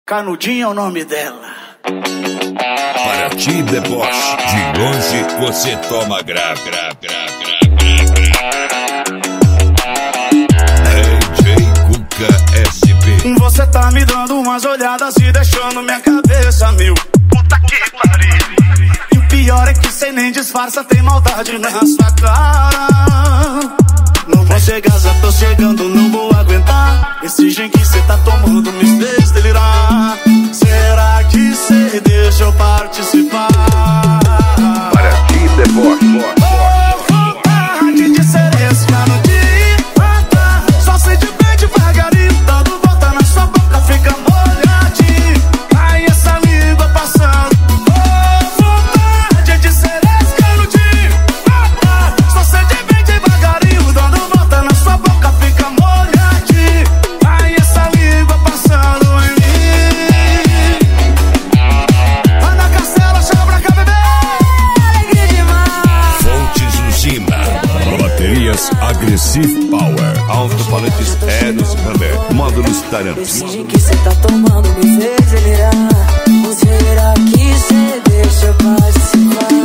Canudinho é o nome dela. Para ti, deboche, de longe você toma grave. DJ Cuca SP. Você tá me dando umas olhadas e deixando minha cabeça mil. Puta que pariu. E o pior é que cê nem disfarça, tem maldade nessa cara. Não vou chegar, já tô chegando, não vou aguentar. Esse gin que cê tá tomando me fez delirar. Será que cê deixa eu participar? Para ti, deboche. Vontade de ser esse canudinho. Só sei de bem devagarinho, dando volta na sua boca, fica molhadinho. Aí essa língua passando. Vontade de ser esse canudinho. Só sei de bem devagarinho, dando volta na sua boca, fica molhadinho. Aí essa língua passando em mim. Vai na castela, chama pra cá, bebê. Alegria demais. Fontes Uzima. Baterias Aggressive Power. Alto-falantes Eros Hammer. Módulos Taramps. Esse gin que cê tá tomando me fez delirar. Será que cê deixa eu participar?